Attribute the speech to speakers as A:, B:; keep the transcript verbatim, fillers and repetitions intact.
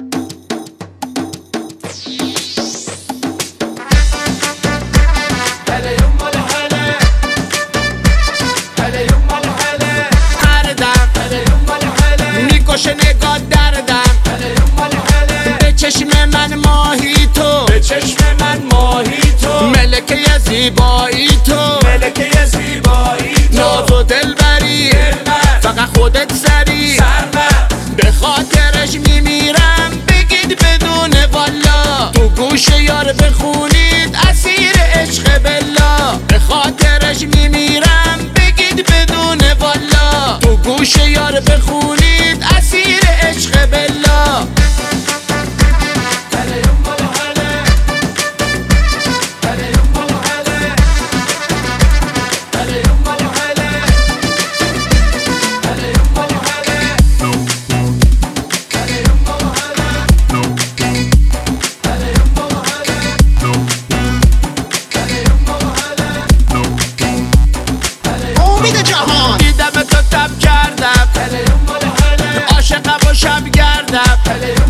A: میکشه نگاه دردم به چشم من ماهی تو،
B: به چشم من ماهی تو،
A: ملکه زیبایی تو،
B: ملکه زیبایی تو،
A: ناز و دلبری فقط خودت سری، به خاطرش میمیرم بگید بدون والا، تو گوش یار بخونید اسیر عشق بلا، به خاطرش میمیرم بگید بدون والا، تو گوش یار بخونید اسیر عشق بلا. دیدم تو تب کردم عاشقم و شب گردم